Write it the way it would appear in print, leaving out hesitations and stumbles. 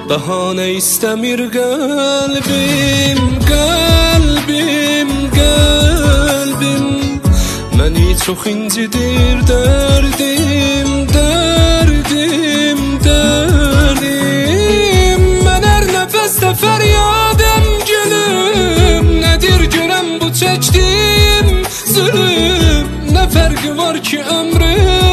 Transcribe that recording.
Bahane istemir kalbim, kalbim, kalbim. Məni çox incidir derdim, derdim, derdim. Mən hər nəfəsdə fəryadəm gülüm. Nədir görəm bu çəkdiyim zulüm? Nə fərqi var ki ömrüm